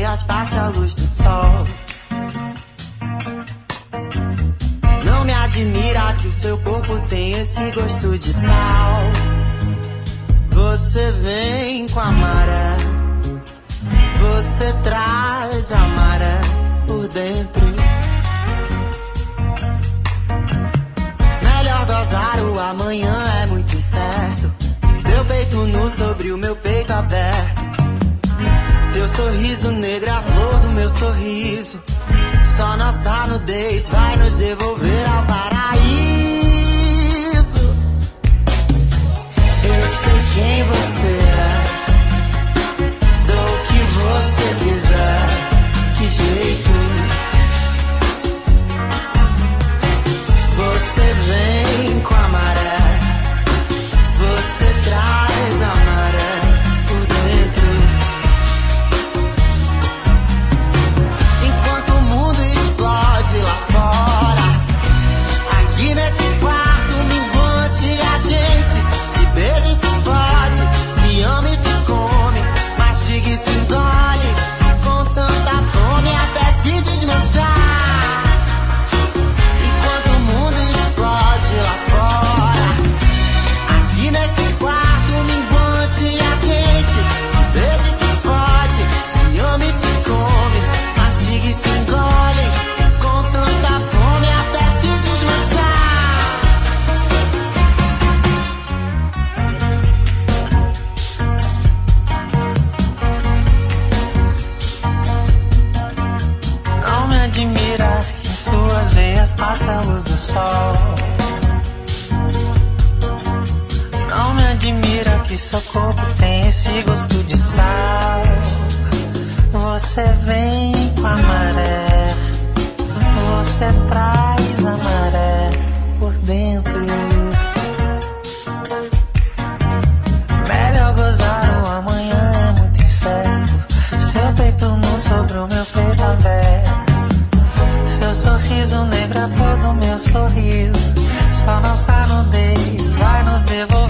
veias passe a luz do sol. Não me admira que o seu corpo tem esse gosto de sal. Você vem com a maré, você traz a maré por dentro. Melhor gozar o amanhã é muito incerto. Teu peito nu sobre o meu peito aberto. Teu sorriso negro é a flor do meu sorriso. Só nossa nudez vai nos devolver ao paraíso. Eu sei quem você é, dou o que você quiser. Que jeito você vem com a maré, você traz a maré por dentro. Enquanto o mundo explode lá fora, aqui nesse quarto minguante a gente se beija e se fode, se ama e se come, mastiga e se engole, com tanta fome até se desmanchar. Enquanto o mundo explode lá fora, aqui nesse quarto minguante a gente se beija e se fode, se ama e se come, mastiga e se engole, com tanta fome até se desmanchar. Não me admira que em suas veias passa a luz do sol. Não me admira que seu corpo tem esse gosto de sal. Você vem com a maré, você traz a maré por dentro. Melhor gozar o amanhã é muito incerto. Seu peito nu sobre o meu peito aberto. Seu sorriso negro é a flor do meu sorriso. Só nossa nudez vai nos devolver